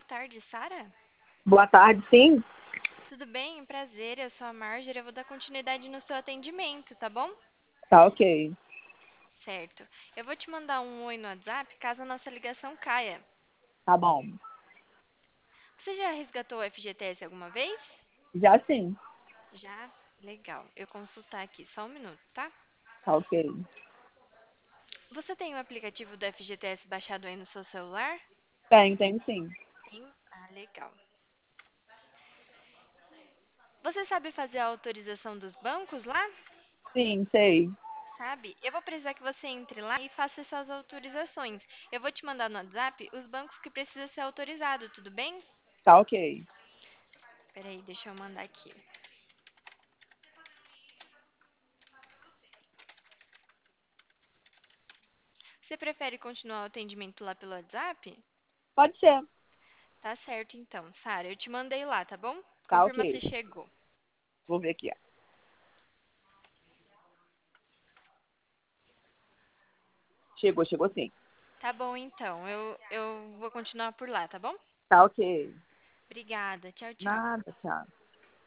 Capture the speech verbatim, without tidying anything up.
tarde, Sara? Boa tarde, sim? Tudo bem? Prazer, eu sou a Marjorie. Eu vou dar continuidade no seu atendimento, tá bom? Tá ok. Certo. Eu vou te mandar um oi no WhatsApp caso a nossa ligação caia. Tá bom. Você já resgatou o F G T S alguma vez? Já sim. Já? Legal. Eu consultar aqui, só um minuto, tá? Tá ok. Você tem o aplicativo do F G T S baixado aí no seu celular? Tem, tem sim. Tem? Ah, legal. Você sabe fazer a autorização dos bancos lá? Sim, sei. Sabe? Eu vou precisar que você entre lá e faça essas autorizações. Eu vou te mandar no WhatsApp os bancos que precisam ser autorizados, tudo bem? Tá ok. Peraí, deixa eu mandar aqui. Você prefere continuar o atendimento lá pelo WhatsApp? Pode ser. Tá certo então, Sara. Eu te mandei lá, tá bom? Tá Confirma se ok. chegou. Vou ver aqui. Ó. Chegou, chegou sim. Tá bom então. Eu, eu vou continuar por lá, tá bom? Tá ok. Obrigada. Tchau, tchau. Nada, tchau.